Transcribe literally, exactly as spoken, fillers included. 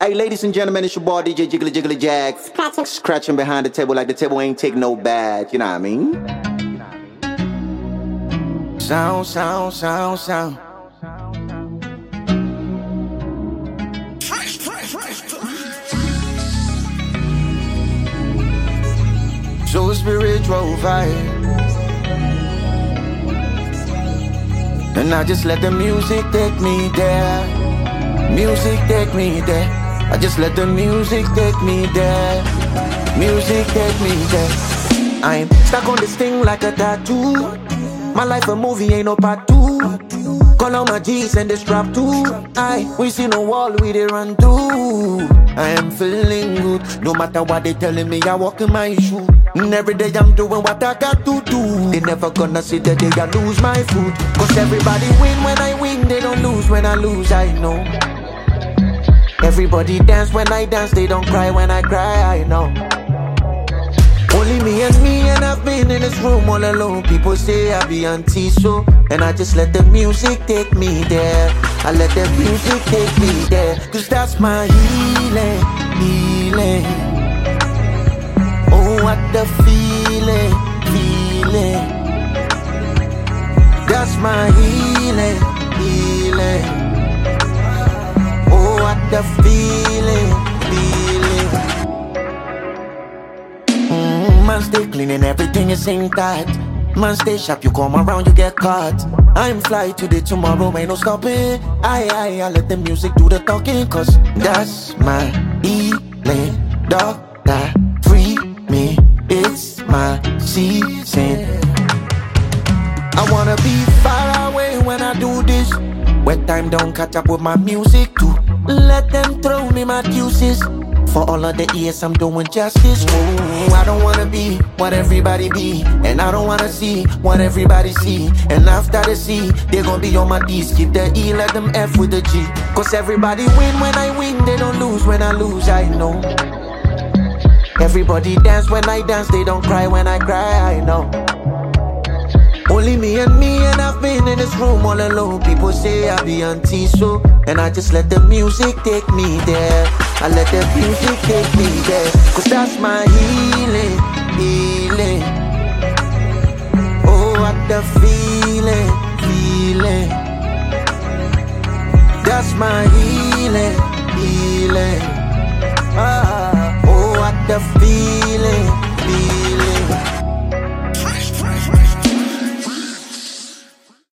Hey, ladies and gentlemen, it's your boy D J Jiggly Jiggly Jag. Scratching. Scratching behind the table like the table ain't take no bad. You know what I mean? Sound, sound, sound, sound. So spiritual vibe. And I just let the music take me there. Music take me there. I just let the music take me there. Music take me there. I'm stuck on this thing like a tattoo. My life a movie, ain't no part two. Call out my G's and they strap too. I we see no wall, we they run through. I am feeling good. No matter what they telling me, I walk in my shoe. And every day I'm doing what I got to do. They never gonna see the day I lose my food. Cause everybody win when I win, they don't lose when I lose, I know. Everybody dance when I dance, they don't cry when I cry, I know. Only me and me, and I've been in this room all alone. People say I be anti-so, and I just let the music take me there. I let the music take me there. Cause that's my healing, healing. Oh, what the feeling, feeling. That's my healing, healing. Oh, what the feeling, feeling. Mm, man stay clean and everything is intact. Man stay sharp, you come around, you get caught. I'm fly today, tomorrow ain't no stopping. I, I, I let the music do the talking. Cause that's my healing. Doctor, free me, it's my season. I wanna be far away when I do this. When time don't catch up with my music too. Let them throw me my deuces. For all of the years I'm doing justice. Ooh, I don't wanna be what everybody be. And I don't wanna see what everybody see. And after the C, they gon' be on my D's. Keep the E, let them F with the G. Cause everybody win when I win, they don't lose when I lose, I know. Everybody dance when I dance, they don't cry when I cry, I know. Only me and me, and I've been in this room all alone. People say I be anti-so, and I just let the music take me there. I let the music take me there. Cause that's my healing, healing. Oh, what the feeling, feeling. That's my healing, healing. Ah, oh, what the feeling, feeling.